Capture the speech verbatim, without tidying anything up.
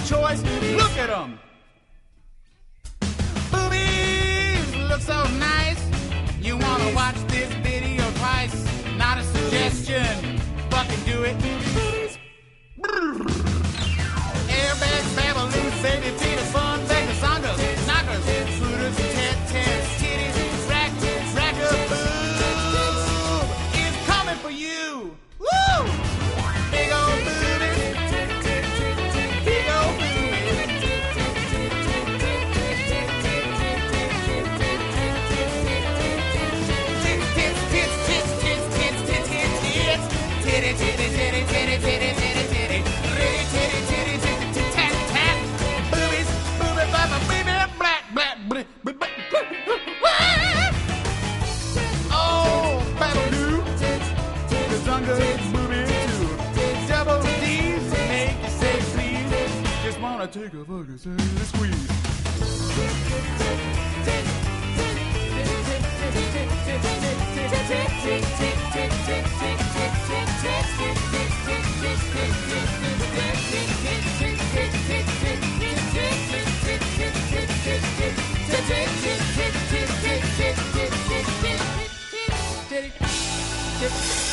choice. Look at them. Boobies look so nice. You wanna watch this video twice? Not a suggestion. Fucking do it. Airbags, babaloo, baby, Peter, fun, Vega, Zongas, knockers, footers, tet, tets, titties, rack, rack up, boob is coming for you. Woo! Big old booby, big old booby. Tits, tits, tits, tits, tits, tits, tits, tits, tits, titty, titty, titty, titty, titty, titty, titty, titty, titty, titty, titty, tat, tat, boobies, booby, baba, baby, black, black, black, black. Oh, babaloo, the Zonga booby too. Double D's make you say please. Just wanna take a fucking squeeze. Did it?